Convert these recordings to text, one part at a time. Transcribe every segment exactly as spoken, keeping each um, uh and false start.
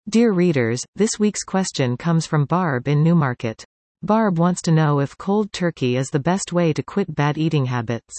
Dear readers, this week's question comes from Barb in Newmarket. Barb wants to know if cold turkey is the best way to quit bad eating habits.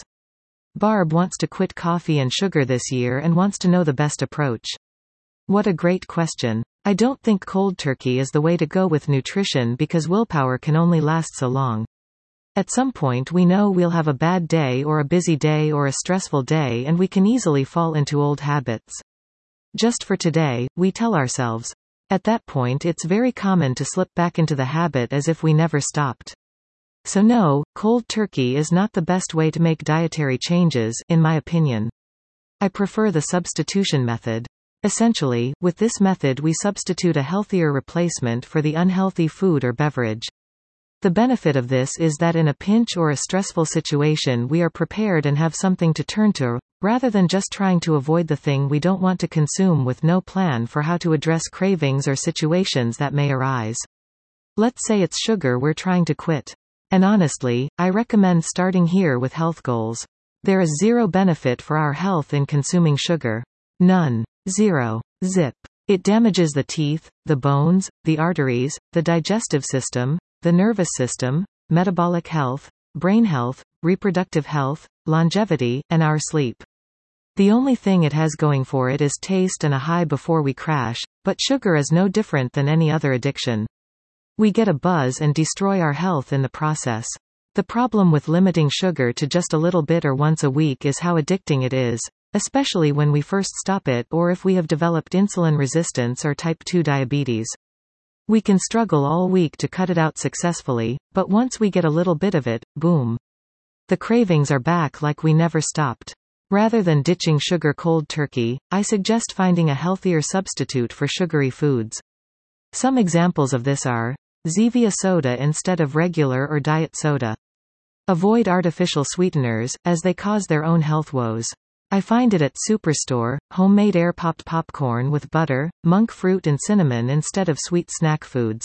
Barb wants to quit coffee and sugar this year and wants to know the best approach. What a great question. I don't think cold turkey is the way to go with nutrition because willpower can only last so long. At some point we know we'll have a bad day or a busy day or a stressful day and we can easily fall into old habits. Just for today, we tell ourselves. At that point it's very common to slip back into the habit as if we never stopped. So no, cold turkey is not the best way to make dietary changes, in my opinion. I prefer the substitution method. Essentially, with this method we substitute a healthier replacement for the unhealthy food or beverage. The benefit of this is that in a pinch or a stressful situation we are prepared and have something to turn to, rather than just trying to avoid the thing we don't want to consume with no plan for how to address cravings or situations that may arise. Let's say it's sugar we're trying to quit. And honestly, I recommend starting here with health goals. There is zero benefit for our health in consuming sugar. None. Zero. Zip. It damages the teeth, the bones, the arteries, the digestive system, the nervous system, metabolic health, brain health, reproductive health, longevity, and our sleep. The only thing it has going for it is taste and a high before we crash, but sugar is no different than any other addiction. We get a buzz and destroy our health in the process. The problem with limiting sugar to just a little bit or once a week is how addicting it is, especially when we first stop it or if we have developed insulin resistance or type two diabetes. We can struggle all week to cut it out successfully, but once we get a little bit of it, boom. The cravings are back like we never stopped. Rather than ditching sugar cold turkey, I suggest finding a healthier substitute for sugary foods. Some examples of this are Zevia soda instead of regular or diet soda. Avoid artificial sweeteners, as they cause their own health woes. I find it at Superstore, homemade air-popped popcorn with butter, monk fruit and cinnamon instead of sweet snack foods.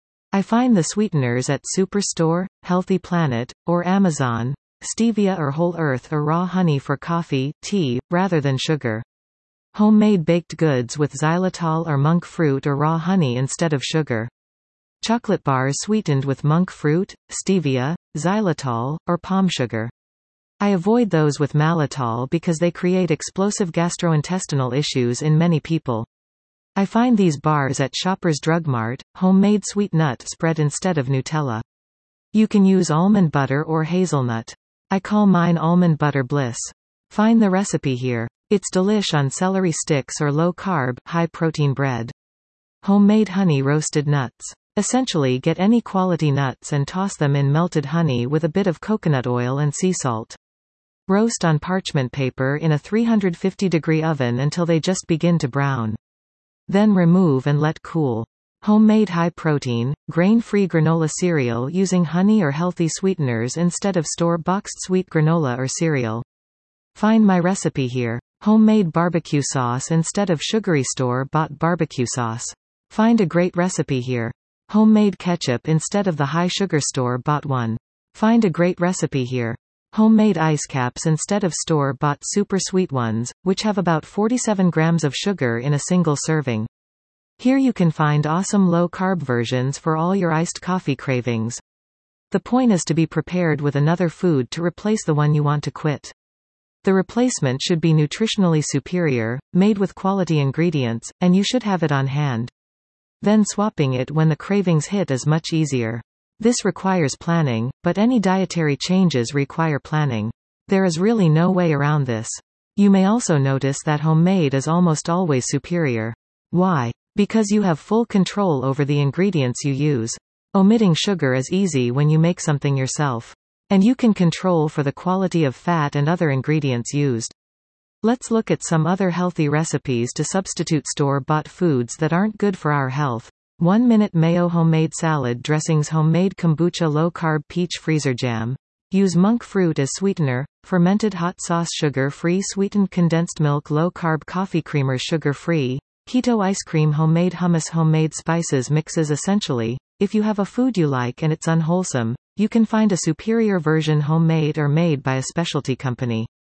I find the sweeteners at Superstore, Healthy Planet, or Amazon, stevia or whole earth or raw honey for coffee, tea, rather than sugar. Homemade baked goods with xylitol or monk fruit or raw honey instead of sugar. Chocolate bars sweetened with monk fruit, stevia, xylitol, or palm sugar. I avoid those with malitol because they create explosive gastrointestinal issues in many people. I find these bars at Shoppers Drug Mart, homemade sweet nut spread instead of Nutella. You can use almond butter or hazelnut. I call mine almond butter bliss. Find the recipe here. It's delish on celery sticks or low-carb, high-protein bread. Homemade honey roasted nuts. Essentially get any quality nuts and toss them in melted honey with a bit of coconut oil and sea salt. Roast on parchment paper in a three hundred fifty degree oven until they just begin to brown. Then remove and let cool. Homemade high-protein, grain-free granola cereal using honey or healthy sweeteners instead of store-boxed sweet granola or cereal. Find my recipe here. Homemade barbecue sauce instead of sugary store-bought barbecue sauce. Find a great recipe here. Homemade ketchup instead of the high-sugar store-bought one. Find a great recipe here. Homemade ice caps instead of store-bought super sweet ones, which have about forty-seven grams of sugar in a single serving. Here you can find awesome low-carb versions for all your iced coffee cravings. The point is to be prepared with another food to replace the one you want to quit. The replacement should be nutritionally superior, made with quality ingredients, and you should have it on hand. Then swapping it when the cravings hit is much easier. This requires planning, but any dietary changes require planning. There is really no way around this. You may also notice that homemade is almost always superior. Why? Because you have full control over the ingredients you use. Omitting sugar is easy when you make something yourself. And you can control for the quality of fat and other ingredients used. Let's look at some other healthy recipes to substitute store-bought foods that aren't good for our health. one minute mayo homemade salad dressings homemade kombucha low-carb peach freezer jam. Use monk fruit as sweetener, fermented hot sauce sugar-free sweetened condensed milk low-carb coffee creamer sugar-free, keto ice cream homemade hummus homemade spices mixes essentially, if you have a food you like and it's unwholesome, you can find a superior version homemade or made by a specialty company.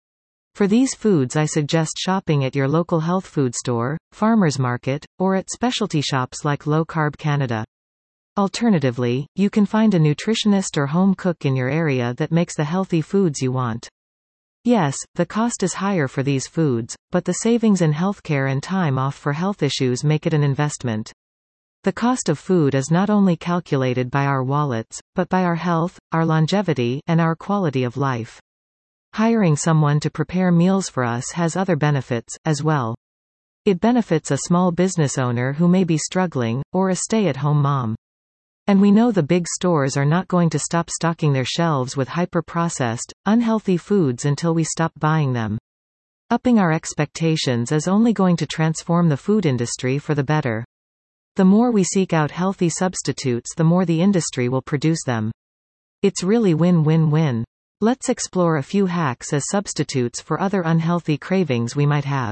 For these foods I suggest shopping at your local health food store, farmer's market, or at specialty shops like Low Carb Canada. Alternatively, you can find a nutritionist or home cook in your area that makes the healthy foods you want. Yes, the cost is higher for these foods, but the savings in healthcare and time off for health issues make it an investment. The cost of food is not only calculated by our wallets, but by our health, our longevity, and our quality of life. Hiring someone to prepare meals for us has other benefits, as well. It benefits a small business owner who may be struggling, or a stay-at-home mom. And we know the big stores are not going to stop stocking their shelves with hyper-processed, unhealthy foods until we stop buying them. Upping our expectations is only going to transform the food industry for the better. The more we seek out healthy substitutes, the more the industry will produce them. It's really win-win-win. Let's explore a few hacks as substitutes for other unhealthy cravings we might have.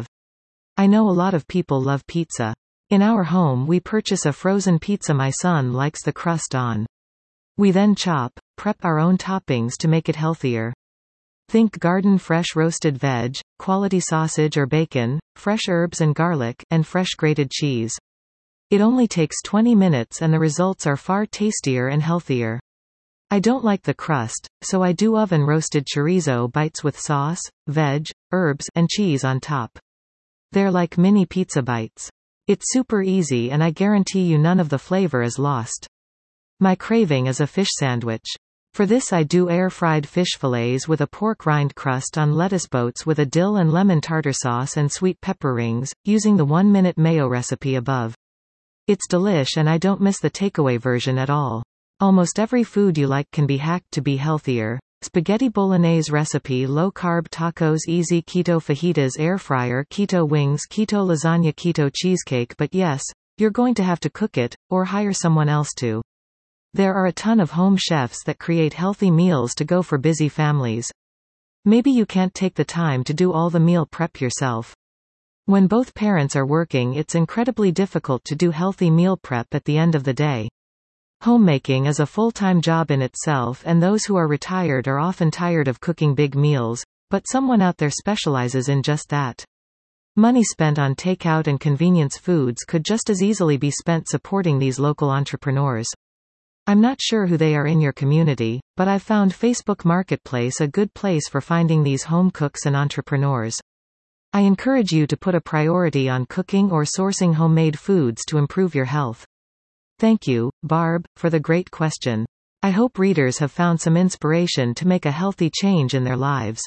I know a lot of people love pizza. In our home we purchase a frozen pizza my son likes the crust on. We then chop, prep our own toppings to make it healthier. Think garden fresh roasted veg, quality sausage or bacon, fresh herbs and garlic, and fresh grated cheese. It only takes twenty minutes and the results are far tastier and healthier. I don't like the crust, so I do oven roasted chorizo bites with sauce, veg, herbs, and cheese on top. They're like mini pizza bites. It's super easy and I guarantee you none of the flavor is lost. My craving is a fish sandwich. For this I do air-fried fish fillets with a pork rind crust on lettuce boats with a dill and lemon tartar sauce and sweet pepper rings, using the one-minute mayo recipe above. It's delish and I don't miss the takeaway version at all. Almost every food you like can be hacked to be healthier. Spaghetti bolognese recipe, low-carb tacos, easy keto fajitas, air fryer, keto wings, keto lasagna, keto cheesecake. But yes, you're going to have to cook it, or hire someone else to. There are a ton of home chefs that create healthy meals to go for busy families. Maybe you can't take the time to do all the meal prep yourself. When both parents are working, it's incredibly difficult to do healthy meal prep at the end of the day. Homemaking is a full-time job in itself, and those who are retired are often tired of cooking big meals, but someone out there specializes in just that. Money spent on takeout and convenience foods could just as easily be spent supporting these local entrepreneurs. I'm not sure who they are in your community, but I've found Facebook Marketplace a good place for finding these home cooks and entrepreneurs. I encourage you to put a priority on cooking or sourcing homemade foods to improve your health. Thank you, Barb, for the great question. I hope readers have found some inspiration to make a healthy change in their lives.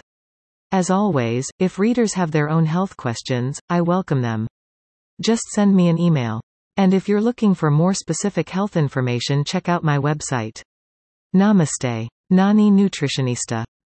As always, if readers have their own health questions, I welcome them. Just send me an email. And if you're looking for more specific health information, check out my website. Namaste. Nani Nutritionista.